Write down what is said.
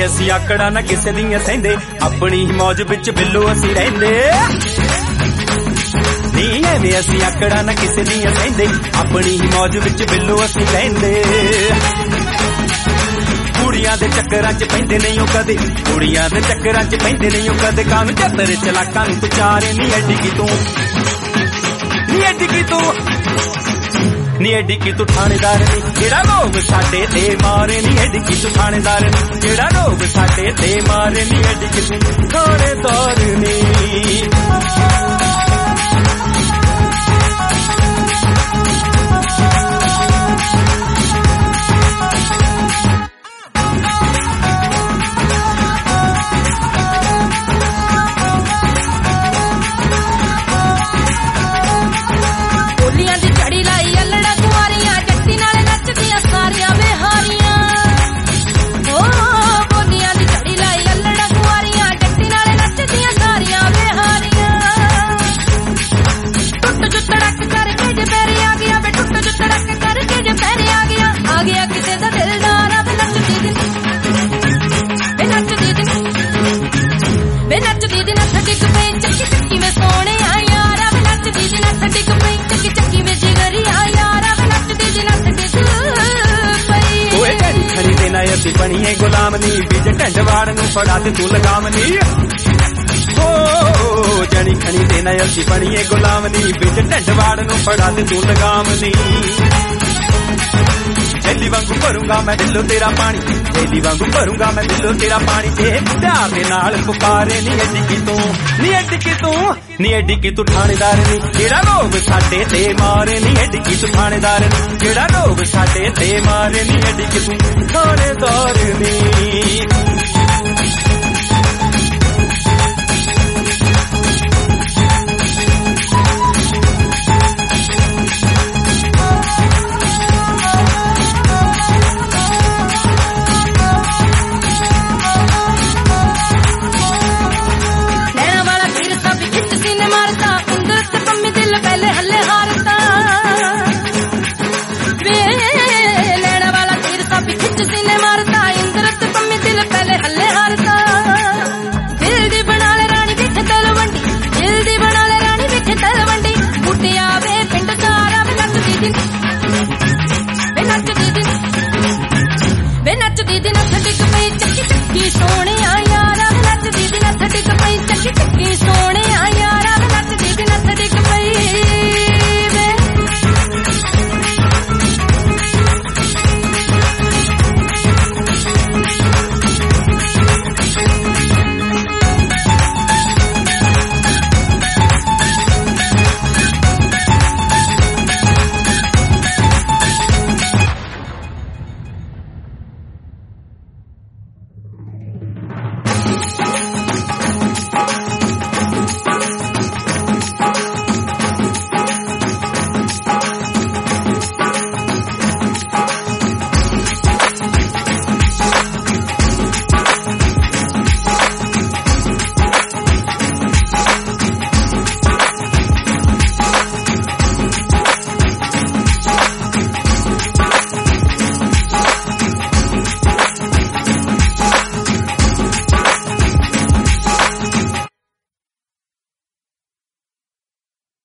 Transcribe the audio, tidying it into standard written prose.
असी आकड़ा ना किसे दियां सहिंदे, अपनी ही मौज विच बिल्लो असी रहिंदे। नी एवें असी आकड़ा ना किसे दियां सहिंदे, अपनी ही मौज विच बिल्लो असी रहिंदे। कुड़ियां दे चक्करां च पैंदे नहीं ओ कदे, कुड़ियां दे चक्करां च पैंदे नहीं ओ कदे, कानू चतर चलाकां नूं पुचारे नी एडी की तू, नी एडी की तू, नी एडी की तू थानेदार नी जेड़ा लोग साडे ते मारे, नी एडी की तू थानेदार नी जेड़ा लोग साडे ते मारे, नी एडी की तू थानेदार नी। असी बनीए गुलाम नी बिज ढंड वाड़ नूं फड़ा ते तू लगाम नी, हो जनी खनी देना असी बनीए गुलाम नी बिज ढंड वाड़ नूं फड़ा ते तू लगाम नी। जेली वांगू भरूंगा मैं दिलो तेरा पानी, जेली वांगू भरूंगा मैं दिलो तेरा पानी, ते प्यार दे नाल पुकारे नी एडी की तू, नी एडी की तू, नी एडी की तू थानेदार नी जेड़ा लोग साडे ते मारे, नी एडी की तू थानेदार नी जेड़ा लोग साडे ते मारे, नी एडी की तू थानेदार नी। नचदी दिन नच डिग पई चक्की चक्की सोने